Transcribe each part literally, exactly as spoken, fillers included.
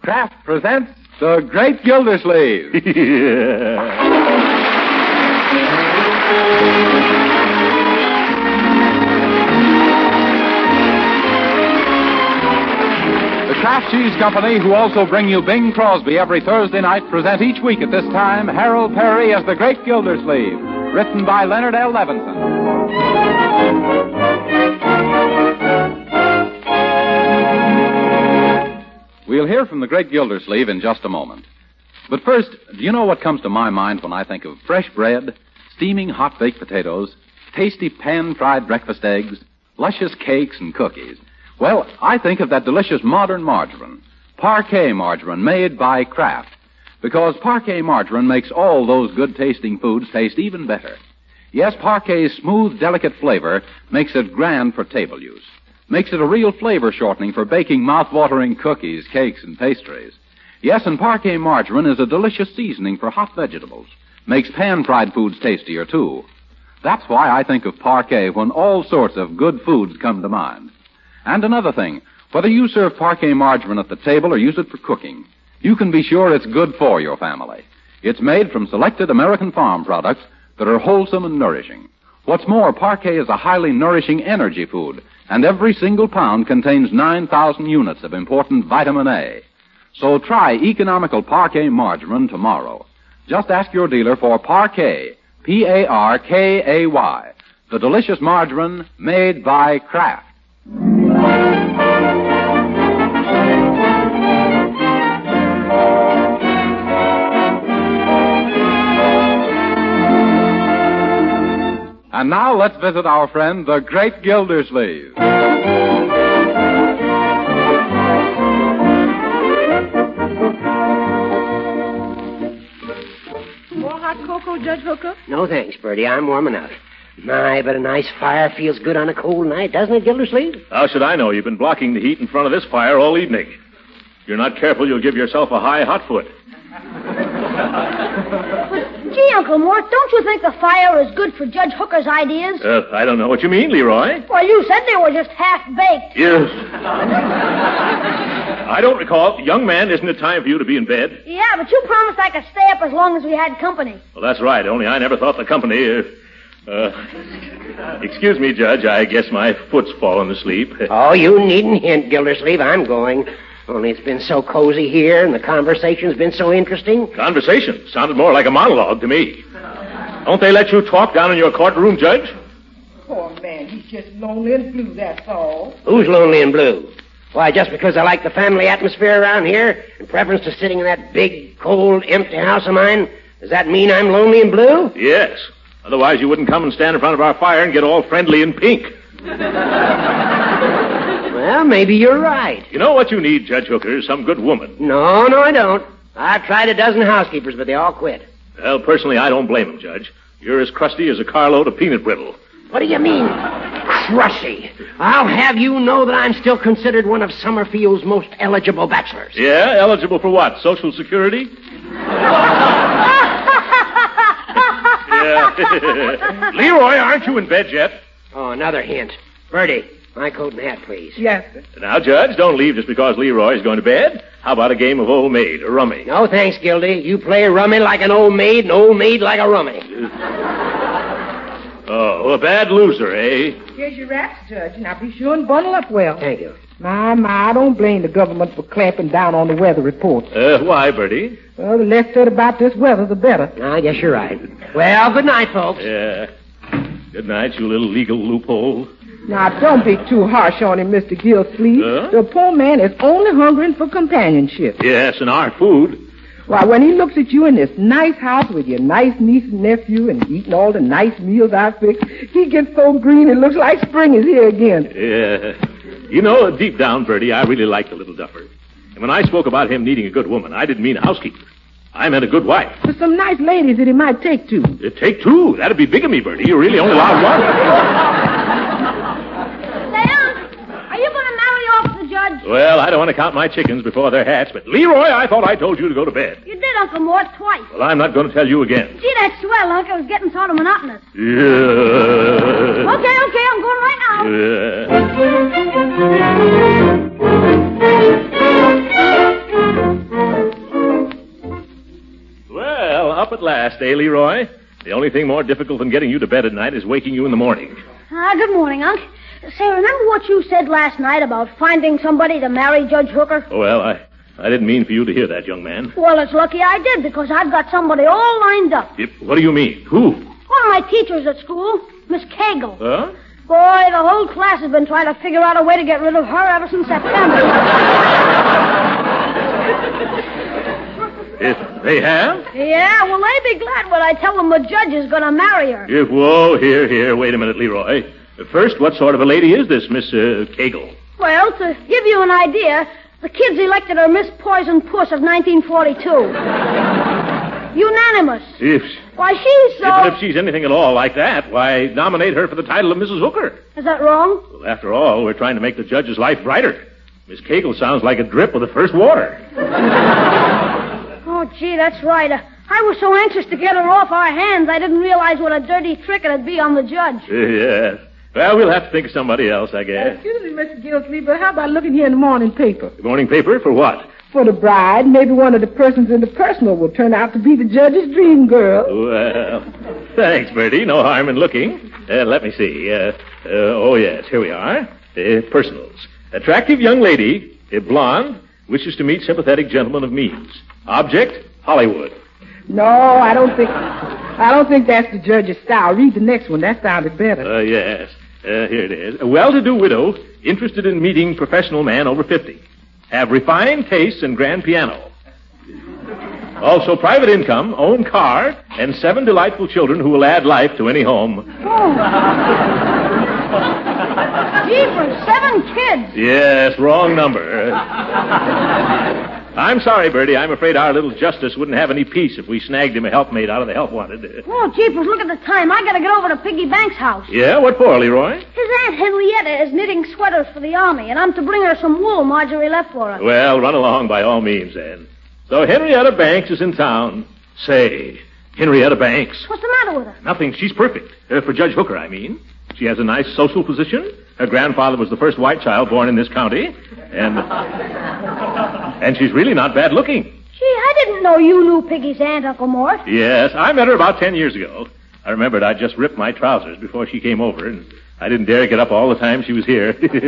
Kraft presents The Great Gildersleeve. The Kraft Cheese Company, who also bring you Bing Crosby every Thursday night, present each week at this time Harold Perry as The Great Gildersleeve, written by Leonard L. Levinson. We'll hear from the Great Gildersleeve in just a moment. But first, do you know what comes to my mind when I think of fresh bread, steaming hot baked potatoes, tasty pan-fried breakfast eggs, luscious cakes and cookies? Well, I think of that delicious modern margarine, Parquet margarine made by Kraft, because Parquet margarine makes all those good-tasting foods taste even better. Yes, Parquet's smooth, delicate flavor makes it grand for table use. Makes it a real flavor shortening for baking mouth-watering cookies, cakes, and pastries. Yes, and Parquet margarine is a delicious seasoning for hot vegetables. Makes pan-fried foods tastier, too. That's why I think of Parquet when all sorts of good foods come to mind. And another thing, whether you serve Parquet margarine at the table or use it for cooking, you can be sure it's good for your family. It's made from selected American farm products that are wholesome and nourishing. What's more, Parquet is a highly nourishing energy food, and every single pound contains nine thousand units of important vitamin A. So try economical Parquet margarine tomorrow. Just ask your dealer for Parquet, P A R K A Y, the delicious margarine made by Kraft. And now let's visit our friend, the Great Gildersleeve. More hot cocoa, Judge Hooker? No thanks, Bertie. I'm warm enough. My, but a nice fire feels good on a cold night, doesn't it, Gildersleeve? How should I know? You've been blocking the heat in front of this fire all evening. If you're not careful, you'll give yourself a high hot foot. Gee, Uncle Mort, don't you think the fire is good for Judge Hooker's ideas? Uh, I don't know what you mean, Leroy. Well, you said they were just half-baked. Yes. I don't recall. Young man, isn't it time for you to be in bed? Yeah, but you promised I could stay up as long as we had company. Well, that's right, only I never thought the company... Uh, uh, excuse me, Judge, I guess my foot's fallen asleep. Oh, you needn't hint, Gildersleeve. I'm going. Only it's been so cozy here, and the conversation's been so interesting. Conversation? Sounded more like a monologue to me. Don't they let you talk down in your courtroom, Judge? Poor man, he's just lonely and blue, that's all. Who's lonely and blue? Why, just because I like the family atmosphere around here, in preference to sitting in that big, cold, empty house of mine, does that mean I'm lonely and blue? Yes. Otherwise you wouldn't come and stand in front of our fire and get all friendly and pink. Well, maybe you're right. You know what you need, Judge Hooker? Some good woman. No, no, I don't. I've tried a dozen housekeepers, but they all quit. Well, personally, I don't blame them, Judge. You're as crusty as a carload of peanut brittle. What do you mean, crusty? I'll have you know that I'm still considered one of Summerfield's most eligible bachelors. Yeah? Eligible for what? Social Security? Yeah. Leroy, aren't you in bed yet? Oh, another hint. Bertie, my coat and hat, please. Yes, sir. Now, Judge, don't leave just because Leroy's going to bed. How about a game of old maid, or rummy? No, thanks, Gildy. You play rummy like an old maid, and old maid like a rummy. Oh, a bad loser, eh? Here's your wraps, Judge. Now be sure and bundle up well. Thank you. My, my, I don't blame the government for clamping down on the weather reports. Uh, why, Bertie? Well, the less said about this weather, the better. I guess you're right. Well, good night, folks. Yeah. Good night, you little legal loophole. Now, don't be too harsh on him, Mister Gildersleeve. Huh? The poor man is only hungering for companionship. Yes, and our food. Why, when he looks at you in this nice house with your nice niece and nephew and eating all the nice meals I fixed, he gets so green it looks like spring is here again. Yeah. You know, deep down, Bertie, I really like the little duffer. And when I spoke about him needing a good woman, I didn't mean a housekeeper. I meant a good wife. There's some nice ladies that he might take to. Uh, take two? That'd be bigamy, Bertie. You really only allowed one. Are you going to marry off the judge? Well, I don't want to count my chickens before they're hatched, but Leroy, I thought I told you to go to bed. You did, Uncle Mort, twice. Well, I'm not going to tell you again. Gee, that's swell, Unc. It was getting sort of monotonous. Yeah. Okay, okay, I'm going right now. Yeah. Up at last, eh, Leroy? The only thing more difficult than getting you to bed at night is waking you in the morning. Ah, good morning, Unc. Say, remember what you said last night about finding somebody to marry Judge Hooker? Oh, well, I, I didn't mean for you to hear that, young man. Well, it's lucky I did, because I've got somebody all lined up. Yep. What do you mean? Who? One of my teachers at school, Miss Cagle. Huh? Boy, the whole class has been trying to figure out a way to get rid of her ever since September. If they have? Yeah, well, they'd be glad when I tell them the judge is going to marry her. If, whoa, here, here. Wait a minute, Leroy. First, what sort of a lady is this, Miss uh, Cagle? Well, to give you an idea, the kids elected her Miss Poison Puss of nineteen forty-two. Unanimous. If, Why, she's so... Even if she's anything at all like that, why nominate her for the title of Missus Hooker? Is that wrong? Well, after all, we're trying to make the judge's life brighter. Miss Cagle sounds like a drip of the first water. Oh, gee, that's right. Uh, I was so anxious to get her off our hands, I didn't realize what a dirty trick it'd be on the judge. Uh, yes. Well, we'll have to think of somebody else, I guess. Excuse me, Mister Gilsleeve, but how about looking here in the morning paper? The morning paper? For what? For the bride, maybe one of the persons in the personal will turn out to be the judge's dream girl. Well, thanks, Bertie. No harm in looking. Uh, let me see. Uh, uh, oh, yes, here we are. Uh, personals. Attractive young lady, uh, blonde, wishes to meet sympathetic gentleman of means. Object, Hollywood. No, I don't think... I don't think that's the judge's style. Read the next one. That sounded better. Uh, yes. Uh, here it is. A well-to-do widow interested in meeting professional man over fifty. Have refined tastes and grand piano. Also private income, own car, and seven delightful children who will add life to any home. Oh. Jeepers, seven kids. Yes, wrong number. I'm sorry, Bertie. I'm afraid our little Justice wouldn't have any peace if we snagged him a helpmate out of the help wanted. Oh, Jeepers, look at the time. I gotta get over to Piggy Banks' house. Yeah? What for, Leroy? His Aunt Henrietta is knitting sweaters for the army, and I'm to bring her some wool Marjorie left for her. Well, run along by all means, then. So Henrietta Banks is in town. Say, Henrietta Banks. What's the matter with her? Nothing. She's perfect. Uh, for Judge Hooker, I mean. She has a nice social position. Her grandfather was the first white child born in this county. And and she's really not bad looking. Gee, I didn't know you knew Piggy's aunt, Uncle Mort. Yes, I met her about ten years ago. I remembered I'd just ripped my trousers before she came over, and I didn't dare get up all the time she was here.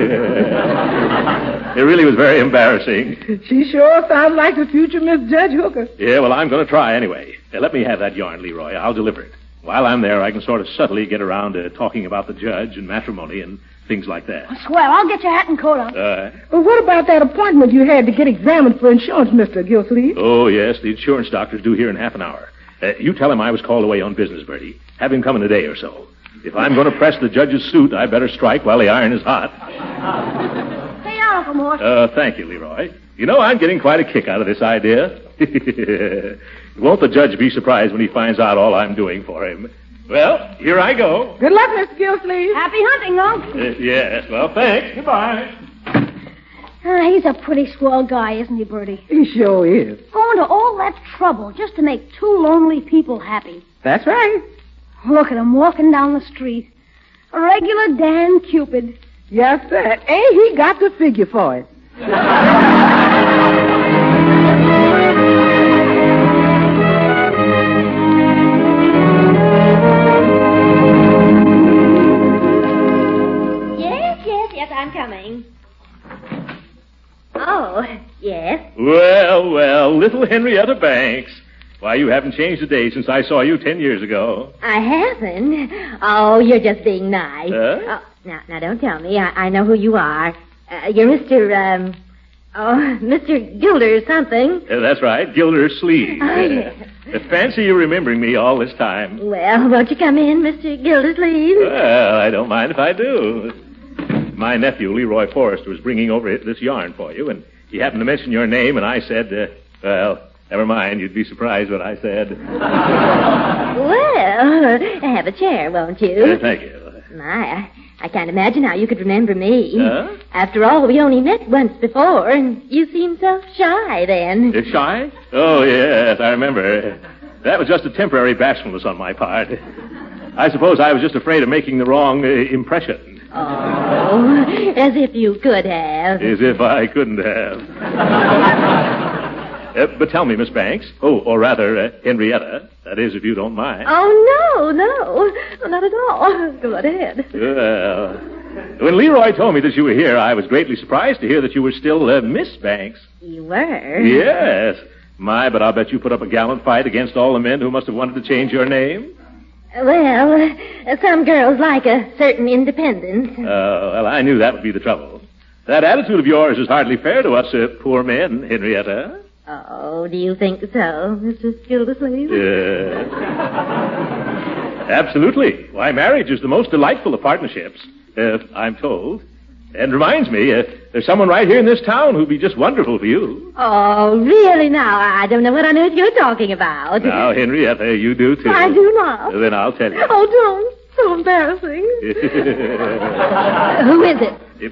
It really was very embarrassing. She sure sounds like the future Miss Judge Hooker. Yeah, well, I'm going to try anyway. Uh, let me have that yarn, Leroy. I'll deliver it. While I'm there, I can sort of subtly get around to talking about the judge and matrimony and things like that. Swell. I'll get your hat and coat on. Uh, Well, what about that appointment you had to get examined for insurance, Mister Gilsleeve? oh, yes, the insurance doctor's due here in half an hour. Uh, you tell him I was called away on business, Bertie. Have him come in a day or so. If I'm going to press the judge's suit, I better strike while the iron is hot. Stay out, Uncle Mort. Uh, thank you, Leroy. You know, I'm getting quite a kick out of this idea. Won't the judge be surprised when he finds out all I'm doing for him? Well, here I go. Good luck, Mister Gilsleeve. Happy hunting, Unc. Uh, yes, well, thanks. Goodbye. Ah, he's a pretty swell guy, isn't he, Bertie? He sure is. Going to all that trouble just to make two lonely people happy. That's right. Look at him walking down the street. A regular Dan Cupid. Yes, sir. And he got the figure for it. Yes, yes, yes, I'm coming. Oh, yes. Well, well, little Henrietta Banks. Why, you haven't changed a day since I saw you ten years ago. I haven't. Oh, you're just being nice. Huh? Oh, now, now, don't tell me. I, I know who you are. Uh, you're Mister, um, oh, Mister Gilder something. Uh, that's right, Gilder Sleeve. Oh, yes. Uh, fancy you remembering me all this time. Well, won't you come in, Mister Gildersleeve? Well, I don't mind if I do. My nephew, Leroy Forrest, was bringing over this yarn for you, and he happened to mention your name, and I said, uh, well, never mind. You'd be surprised what I said. Well, have a chair, won't you? Uh, thank you. My, I, I can't imagine how you could remember me. Huh? After all, we only met once before, and you seemed so shy then. Uh, shy? Oh, yes, I remember. That was just a temporary bashfulness on my part. I suppose I was just afraid of making the wrong uh, impression. Oh, as if you could have. As if I couldn't have. Uh, Uh, but tell me, Miss Banks, oh, or rather, uh, Henrietta, that is, if you don't mind. Oh, no, no, not at all. Go right ahead. Well, when Leroy told me that you were here, I was greatly surprised to hear that you were still uh, Miss Banks. You were? Yes. My, but I'll bet you put up a gallant fight against all the men who must have wanted to change your name. Well, uh, some girls like a certain independence. Oh, well, I knew that would be the trouble. That attitude of yours is hardly fair to us uh, poor men, Henrietta. Oh, do you think so, Mister Gildersleeve? Yes. Absolutely. Why, marriage is the most delightful of partnerships, uh, I'm told. And reminds me, uh, there's someone right here in this town who'd be just wonderful for you. Oh, really now? I don't know what on earth you're talking about. Now, Henrietta, you do too. I do not. Then I'll tell you. Oh, don't. So embarrassing. Who is it? If...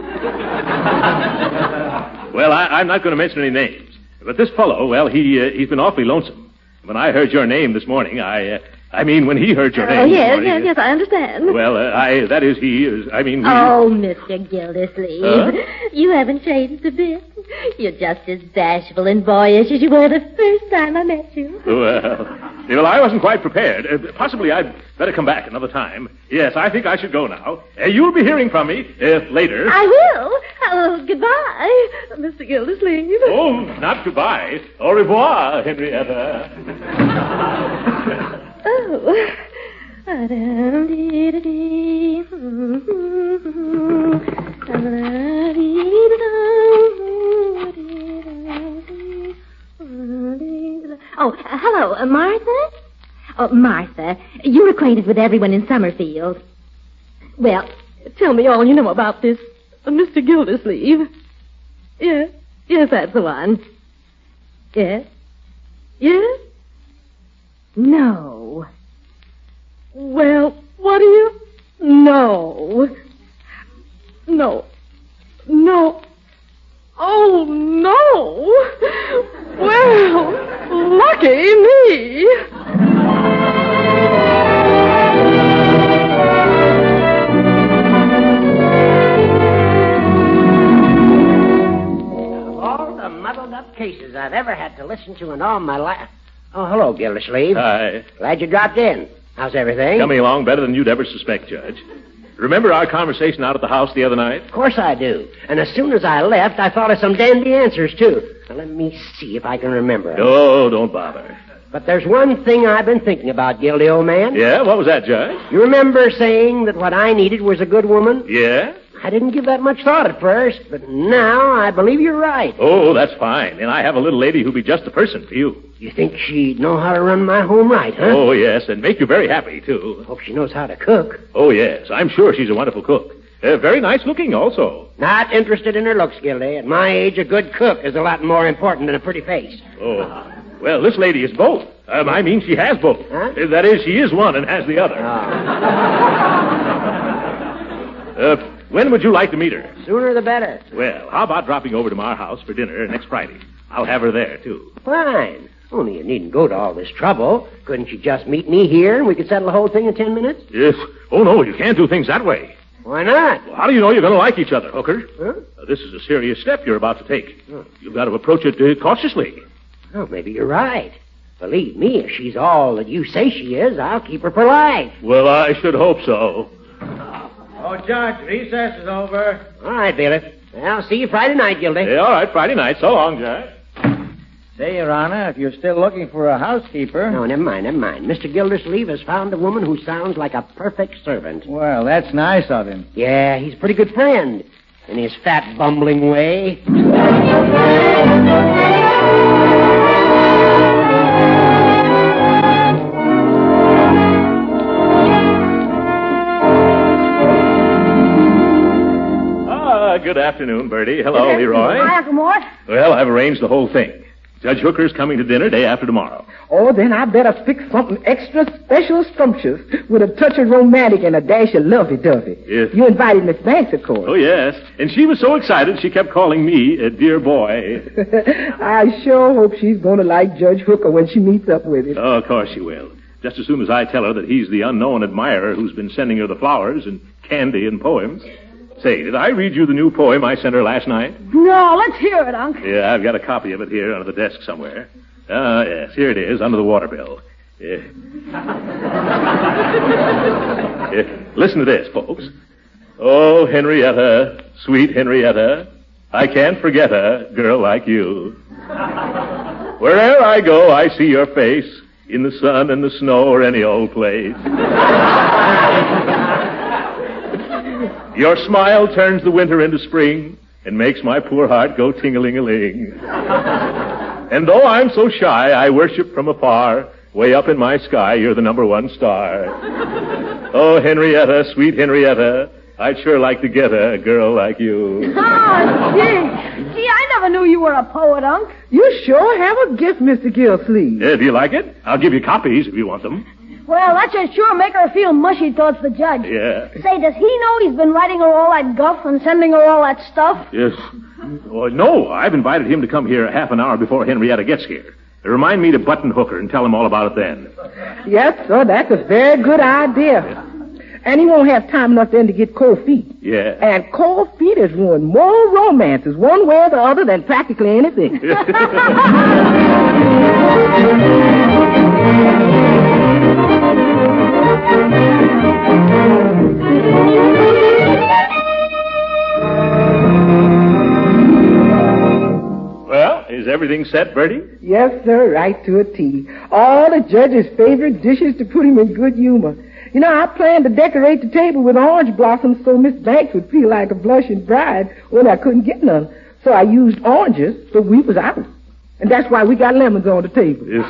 Well, I, I'm not going to mention any names. But this fellow, well, he, uh, he's been awfully lonesome. When I heard your name this morning, I, uh, I mean, when he heard your name Oh, this yes, morning, yes, yes, I understand. Well, uh, I, that is, he is, I mean, we... Oh, Mister Gildersleeve, Huh? you haven't changed a bit. You're just as bashful and boyish as you were the first time I met you. Well, well, I wasn't quite prepared. Uh, possibly I'd better come back another time. Yes, I think I should go now. Uh, you'll be hearing from me uh, later. I will. Oh, goodbye, Mister Gildersleeve. Oh, not goodbye. Au revoir, Henrietta. Oh. Oh, uh, hello, uh, Martha? Oh, Martha, you're acquainted with everyone in Summerfield. Well, tell me all you know about this uh, Mister Gildersleeve. Yes, yes, that's the one. Yes? Yes? No. Well, what do you... No. No. No. Oh, no. Well, lucky me. Of all the muddled-up cases I've ever had to listen to in all my life... Oh, hello, Gildersleeve. Hi. Glad you dropped in. How's everything? Coming along better than you'd ever suspect, Judge. Remember our conversation out at the house the other night? Of course I do. And as soon as I left, I thought of some dandy answers, too. Now, let me see if I can remember 'em. Oh, don't bother. But there's one thing I've been thinking about, Gildy, old man. Yeah, what was that, Judge? You remember saying that what I needed was a good woman? Yeah? I didn't give that much thought at first, but now I believe you're right. Oh, that's fine. And I have a little lady who'll be just the person for you. You think she'd know how to run my home right, huh? Oh, yes, and make you very happy, too. Hope she knows how to cook. Oh, yes, I'm sure she's a wonderful cook. Uh, very nice looking, also. Not interested in her looks, Gildy. At my age, a good cook is a lot more important than a pretty face. Oh, well, this lady is both. Um, I mean, she has both. Huh? Uh, that is, she is one and has the other. Oh. uh, when would you like to meet her? Sooner the better. Well, how about dropping over to our house for dinner next Friday? I'll have her there, too. Fine. Only you needn't go to all this trouble. Couldn't you just meet me here and we could settle the whole thing in ten minutes? Yes. Oh, no, you can't do things that way. Why not? Well, how do you know you're going to like each other, Hooker? Huh? Uh, this is a serious step you're about to take. You've got to approach it uh, cautiously. Oh, maybe you're right. Believe me, if she's all that you say she is, I'll keep her for life. Well, I should hope so. Oh, Judge, recess is over. All right, bailiff. I'll see you Friday night, Gildy. Yeah, all right, Friday night. So long, Judge. Say, Your Honor, if you're still looking for a housekeeper... No, never mind, never mind. Mister Gildersleeve has found a woman who sounds like a perfect servant. Well, that's nice of him. Yeah, he's a pretty good friend. In his fat, bumbling way. Ah, good afternoon, Bertie. Hello, Leroy. Hi, Uncle Mort. Well, I've arranged the whole thing. Judge Hooker's coming to dinner day after tomorrow. Oh, then I better fix something extra special scrumptious with a touch of romantic and a dash of lovey-dovey. Yes. You invited Miss Banks, of course. Oh, yes. And she was so excited she kept calling me a dear boy. I sure hope she's going to like Judge Hooker when she meets up with him. Oh, of course she will. Just as soon as I tell her that he's the unknown admirer who's been sending her the flowers and candy and poems. Say, did I read you the new poem I sent her last night? No, let's hear it, Unc. Yeah, I've got a copy of it here under the desk somewhere. Ah, yes, here it is, under the water bill. Yeah. Yeah, listen to this, folks. Oh, Henrietta, sweet Henrietta, I can't forget a girl like you. Wherever I go, I see your face, in the sun and the snow or any old place. Your smile turns the winter into spring and makes my poor heart go ting-a-ling-a-ling. And though I'm so shy, I worship from afar. Way up in my sky, you're the number one star. Oh, Henrietta, sweet Henrietta, I'd sure like to get a girl like you. Oh, gee. Gee, I never knew you were a poet, Unc. You sure have a gift, Mister Gilsleeve. Yeah, do you like it? I'll give you copies if you want them. Well, that should sure make her feel mushy towards the judge. Yeah. Say, does he know he's been writing her all that guff and sending her all that stuff? Yes. Oh, no, I've invited him to come here half an hour before Henrietta gets here. Remind me to button hook her and tell him all about it then. Yes, sir, that's a very good idea. And he won't have time enough then to get cold feet. Yeah. And cold feet has ruined more romances one way or the other than practically anything. Well, is everything set, Bertie? Yes, sir, right to a T. All the judge's favorite dishes to put him in good humor. You know, I planned to decorate the table with orange blossoms so Miss Banks would feel like a blushing bride when I couldn't get none. So I used oranges, so we was out. And that's why we got lemons on the table. Yes.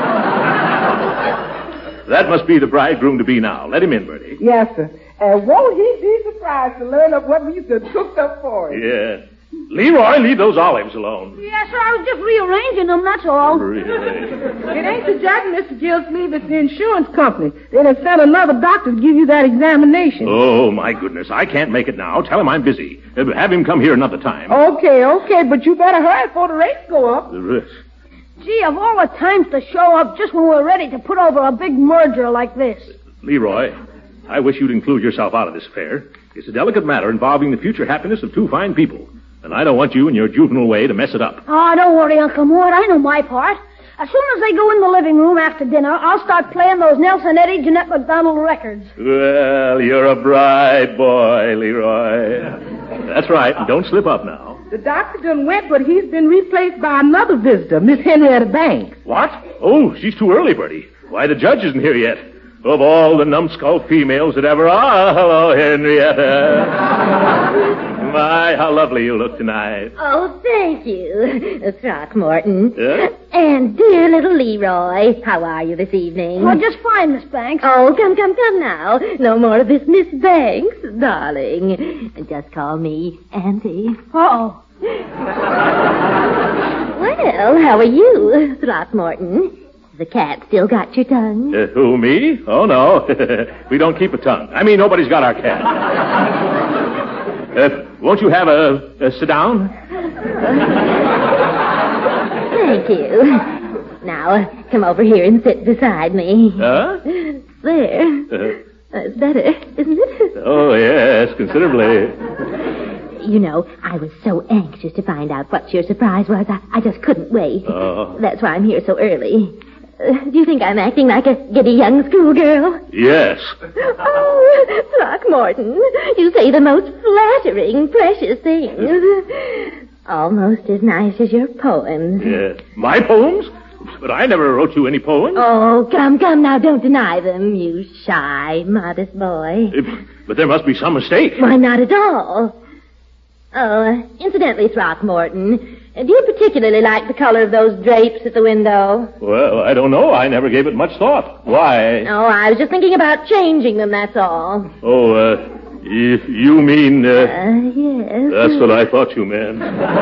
That must be the bridegroom to be now. Let him in, Bertie. Yes, sir. And won't he be surprised to learn of what we've done cooked up for him? Yeah. Leroy, leave those olives alone. Yes, sir, I was just rearranging them, that's all. Really? It ain't the judge, Mister Gilsleeve, it's the insurance company. They done sent another doctor to give you that examination. Oh, my goodness. I can't make it now. Tell him I'm busy. Uh, Have him come here another time. Okay, okay, but you better hurry before the rates go up. The rest. Gee, of all the times to show up just when we're ready to put over a big merger like this. Leroy, I wish you'd include yourself out of this affair. It's a delicate matter involving the future happiness of two fine people. And I don't want you in your juvenile way to mess it up. Oh, don't worry, Uncle Mort. I know my part. As soon as they go in the living room after dinner, I'll start playing those Nelson Eddy, Jeanette MacDonald records. Well, you're a bright boy, Leroy. That's right. Don't slip up now. The doctor done went, but he's been replaced by another visitor, Miss Henrietta Banks. What? Oh, she's too early, Bertie. Why, the judge isn't here yet. Of all the numbskull females that ever are. Hello, Henrietta. My, how lovely you look tonight. Oh, thank you, Throckmorton. Yeah? And dear little Leroy, how are you this evening? Oh, just fine, Miss Banks. Oh, come, come, come now. No more of this Miss Banks, darling. Just call me Auntie. Uh-oh. Well, how are you, Throckmorton? The cat still got your tongue? Uh, who, me? Oh, no. We don't keep a tongue. I mean, nobody's got our cat. Uh, won't you have a, a sit down? Thank you. Now, uh, come over here and sit beside me. Huh? There. Uh, That's better, isn't it? oh, yes, considerably. You know, I was so anxious to find out what your surprise was. I, I just couldn't wait. Oh. That's why I'm here so early. Uh, do you think I'm acting like a giddy young schoolgirl? Yes. Oh, Throckmorton, you say the most flattering, precious things. Almost as nice as your poems. Yeah. My poems? But I never wrote you any poems. Oh, come, come now, don't deny them, you shy, modest boy. Uh, But there must be some mistake. Why, not at all. Oh, uh, incidentally, Throckmorton, uh, do you particularly like the color of those drapes at the window? Well, I don't know. I never gave it much thought. Why? Oh, I was just thinking about changing them, that's all. Oh, uh, y- you mean, uh, Uh, yes. that's what I thought you meant.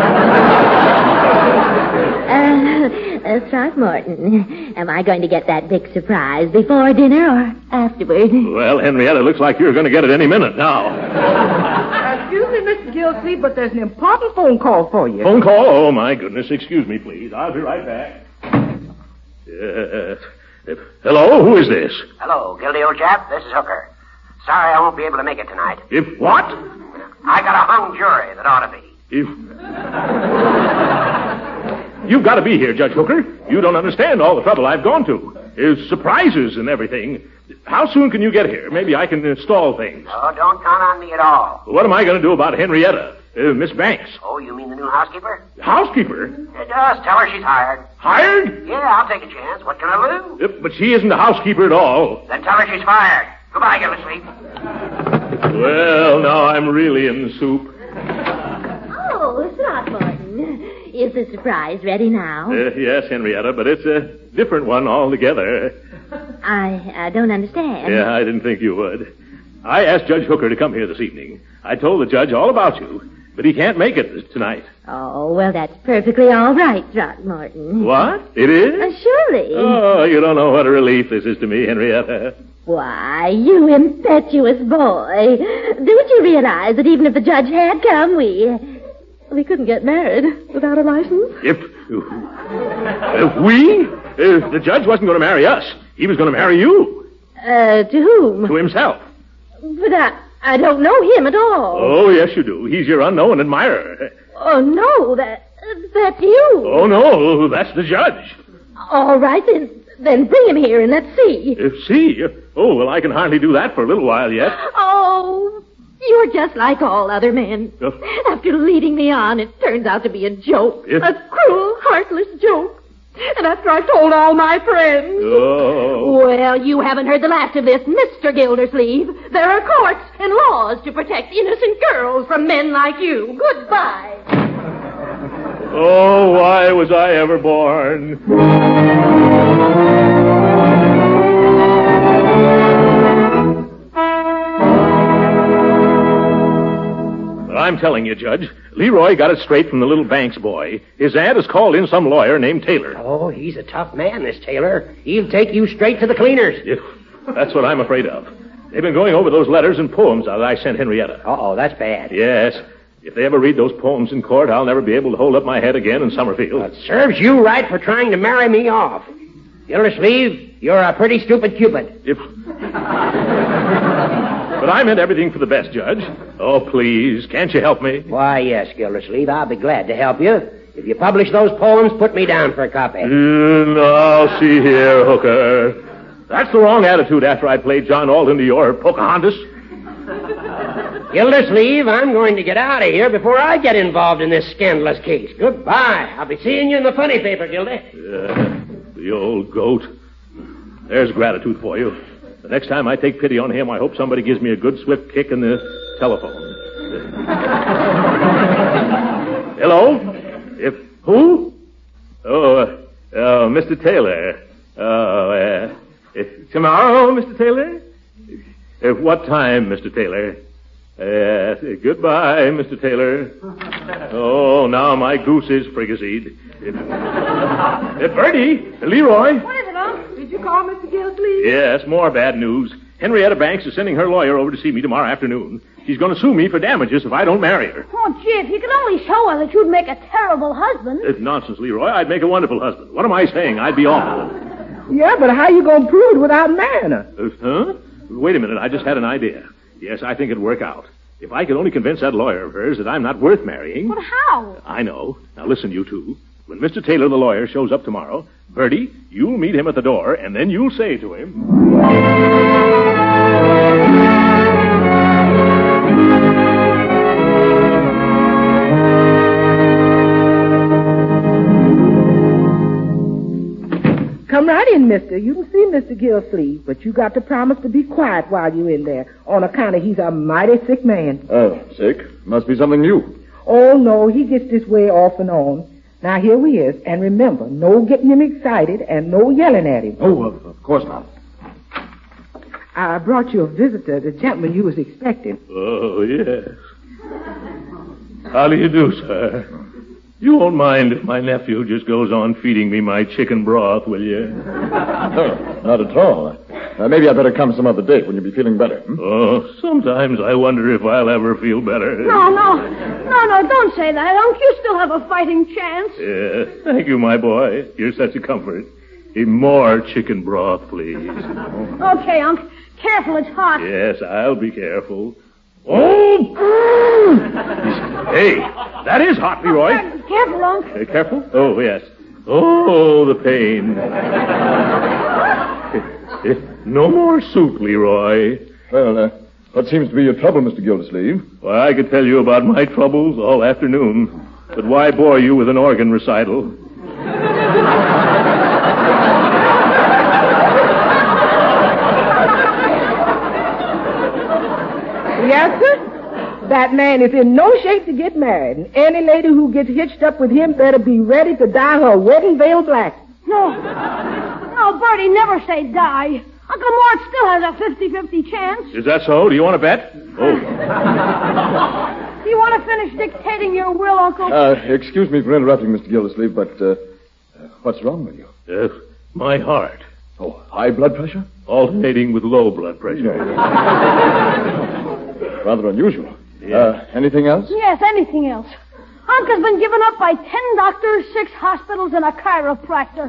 Uh, uh, Throckmorton, am I going to get that big surprise before dinner or afterward? Well, Henrietta, looks like you're going to get it any minute now. Excuse me, Mister Gilsleeve, but there's an important phone call for you. Phone call? Oh, my goodness. Excuse me, please. I'll be right back. Uh, uh, hello? Who is this? Hello, Gildy, old chap. This is Hooker. Sorry I won't be able to make it tonight. If what? I got a hung jury that ought to be. If... You've got to be here, Judge Hooker. You don't understand all the trouble I've gone to. There's surprises and everything. How soon can you get here? Maybe I can install things. Oh, don't count on me at all. What am I going to do about Henrietta, uh, Miss Banks? Oh, you mean the new housekeeper? Housekeeper? Uh, just tell her she's hired. Hired? Yeah, I'll take a chance. What can I lose? Uh, but she isn't a housekeeper at all. Then tell her she's fired. Goodbye, Gildersleeve. Well, now I'm really in the soup. Oh, Throckmorton. Is the surprise ready now? Uh, yes, Henrietta, but it's a different one altogether. I uh, don't understand. Yeah, I didn't think you would. I asked Judge Hooker to come here this evening. I told the judge all about you, but he can't make it tonight. Oh, well, that's perfectly all right, Throckmorton. What? It is? Uh, surely. Oh, you don't know what a relief this is to me, Henrietta. Why, you impetuous boy. Don't you realize that even if the judge had come, we... we couldn't get married without a license? If... If we? If the judge wasn't going to marry us. He was going to marry you. Uh, to whom? To himself. But I, I don't know him at all. Oh, yes, you do. He's your unknown admirer. Oh, no, that, that's you. Oh, no, that's the judge. All right, then, then bring him here and let's see. Uh, see? Oh, well, I can hardly do that for a little while yet. Oh, you're just like all other men. Uh, After leading me on, it turns out to be a joke. Yes. A cruel, heartless joke. And after I've told all my friends... Oh. Well, you haven't heard the last of this, Mister Gildersleeve. There are courts and laws to protect innocent girls from men like you. Goodbye. Oh, why was I ever born? I'm telling you, Judge, Leroy got it straight from the little Banks boy. His aunt has called in some lawyer named Taylor. Oh, he's a tough man, this Taylor. He'll take you straight to the cleaners. Yeah, that's what I'm afraid of. They've been going over those letters and poems that I sent Henrietta. Uh-oh, that's bad. Yes. If they ever read those poems in court, I'll never be able to hold up my head again in Summerfield. That serves you right for trying to marry me off. Gildersleeve, you're a pretty stupid Cupid. If... But I meant everything for the best, Judge. Oh, please, can't you help me? Why, yes, Gildersleeve, I'll be glad to help you. If you publish those poems, put me down for a copy. Uh, now, see here, Hooker. That's the wrong attitude after I played John Alden to your Pocahontas. Gildersleeve, I'm going to get out of here before I get involved in this scandalous case. Goodbye. I'll be seeing you in the funny paper, Gildy. Yeah, the old goat. There's gratitude for you. The next time I take pity on him, I hope somebody gives me a good swift kick in the telephone. Hello? If who? Oh, uh, uh, Mister Taylor. Oh, uh, if, tomorrow, Mister Taylor? At what time, Mister Taylor? Uh, goodbye, Mister Taylor. Oh, now my goose is fricasseed. Uh, Bertie, Leroy. What is it, Unc? Did you call Mister Gildersleeve? Yes, more bad news. Henrietta Banks is sending her lawyer over to see me tomorrow afternoon. She's going to sue me for damages if I don't marry her. Oh, gee, if you could only show her that you'd make a terrible husband. It's nonsense, Leroy. I'd make a wonderful husband. What am I saying? I'd be awful. Yeah, but how you gonna prove it without marrying her? Uh, huh? Wait a minute. I just had an idea. Yes, I think it'd work out. If I could only convince that lawyer of hers that I'm not worth marrying. But how? I know. Now listen, you two. When Mister Taylor, the lawyer, shows up tomorrow, Bertie, you'll meet him at the door, and then you'll say to him... Come right in, mister. You can see Mister Gildersleeve, but you got to promise to be quiet while you're in there, on account of he's a mighty sick man. Oh, sick? Must be something new. Oh, no, he gets this way off and on. Now, here he is, and remember, no getting him excited and no yelling at him. Oh, of, of course not. I brought you a visitor, the gentleman you was expecting. Oh, yes. How do you do, sir? You won't mind if my nephew just goes on feeding me my chicken broth, will you? No, not at all. Uh, maybe I'd better come some other day when you'll be feeling better. Hmm? Oh, sometimes I wonder if I'll ever feel better. No, no. No, no, don't say that, Unc. You still have a fighting chance. Yeah, thank you, my boy. You're such a comfort. More chicken broth, please. Okay, Unc. Careful, it's hot. Yes, I'll be careful. Oh! Hey, that is hot, Leroy. Careful, Unc. Uh, careful? Oh, yes. Oh, the pain. No more soup, Leroy. Well, uh, what seems to be your trouble, Mister Gildersleeve? Why, I could tell you about my troubles all afternoon. But why bore you with an organ recital? Yes, sir? That man is in no shape to get married, and any lady who gets hitched up with him better be ready to dye her wedding veil black. No. No, Bertie, never say die. Uncle Mort still has a fifty-fifty chance. Is that so? Do you want to bet? Oh. Do you want to finish dictating your will, Uncle? Uh, excuse me for interrupting, Mister Gildersleeve, but uh, uh, what's wrong with you? Uh, my heart. Oh, high blood pressure? Alternating with low blood pressure. Rather unusual. Yeah. Uh, anything else? Yes, anything else. Uncle's been given up by ten doctors, six hospitals, and a chiropractor.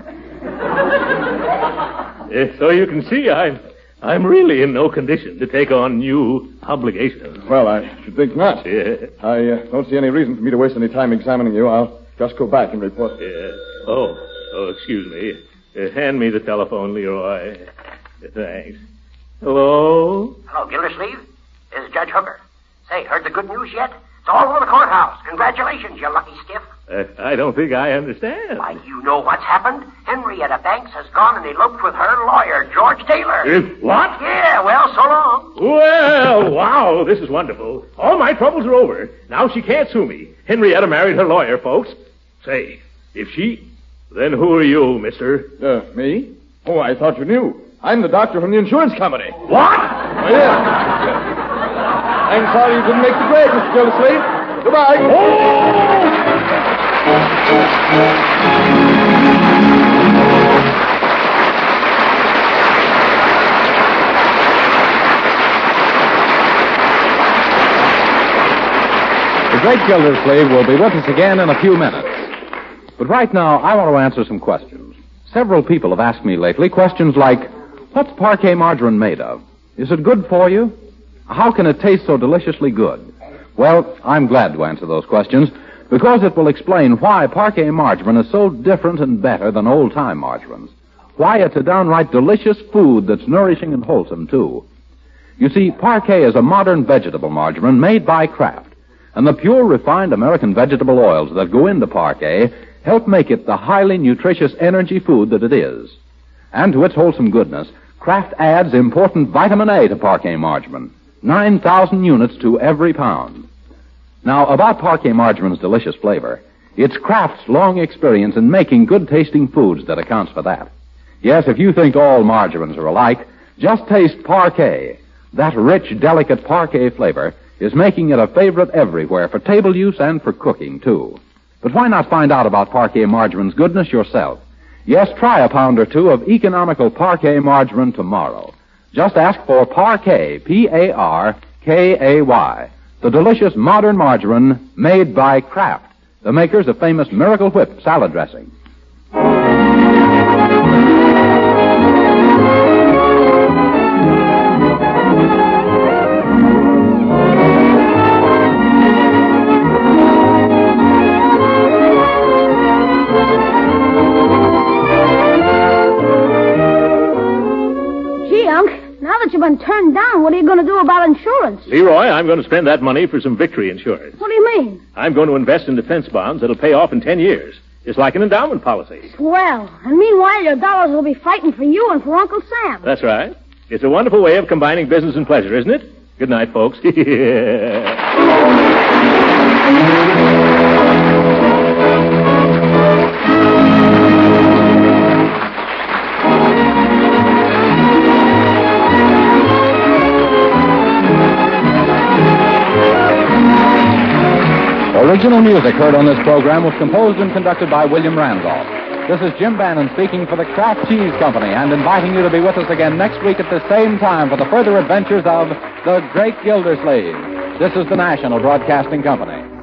Uh, so you can see I'm I'm really in no condition to take on new obligations. Well, I should think not. Yeah. I uh, don't see any reason for me to waste any time examining you. I'll just go back and report. Yeah. Oh, oh, excuse me. Uh, hand me the telephone, Leroy. Uh, thanks. Hello? Hello, Gildersleeve. This is Judge Hooker. Say, heard the good news yet? It's all over the courthouse. Congratulations, you lucky stiff. Uh, I don't think I understand. Why, you know what's happened. Henrietta Banks has gone and eloped with her lawyer, George Taylor. Uh, what? Yeah, well, so long. Well, wow, this is wonderful. All my troubles are over. Now she can't sue me. Henrietta married her lawyer, folks. Say, if she... Then who are you, mister? Uh, me? Oh, I thought you knew. I'm the doctor from the insurance company. What? Oh, yeah. I'm sorry you didn't make the grade, Mister Gildersleeve. Goodbye. Oh! The great Gildersleeve will be with us again in a few minutes. But right now, I want to answer some questions. Several people have asked me lately questions like, what's parquet margarine made of? Is it good for you? How can it taste so deliciously good? Well, I'm glad to answer those questions because it will explain why parquet margarine is so different and better than old-time margarines. Why it's a downright delicious food that's nourishing and wholesome, too. You see, parquet is a modern vegetable margarine made by Kraft, and the pure, refined American vegetable oils that go into parquet help make it the highly nutritious energy food that it is. And to its wholesome goodness, Kraft adds important vitamin A to parquet margarine. nine thousand units to every pound. Now, about parquet margarine's delicious flavor, it's Kraft's long experience in making good-tasting foods that accounts for that. Yes, if you think all margarines are alike, just taste parquet. That rich, delicate parquet flavor is making it a favorite everywhere for table use and for cooking, too. But why not find out about parquet margarine's goodness yourself? Yes, try a pound or two of economical parquet margarine tomorrow. Just ask for Parquet, P A R K A Y, the delicious modern margarine made by Kraft, the makers of famous Miracle Whip salad dressing. Now that you've been turned down, what are you going to do about insurance? Leroy, I'm going to spend that money for some victory insurance. What do you mean? I'm going to invest in defense bonds that'll pay off in ten years. It's like an endowment policy. Well, and meanwhile, your dollars will be fighting for you and for Uncle Sam. That's right. It's a wonderful way of combining business and pleasure, isn't it? Good night, folks. Original music heard on this program was composed and conducted by William Randolph. This is Jim Bannon speaking for the Kraft Cheese Company and inviting you to be with us again next week at the same time for the further adventures of The Great Gildersleeve. This is the National Broadcasting Company.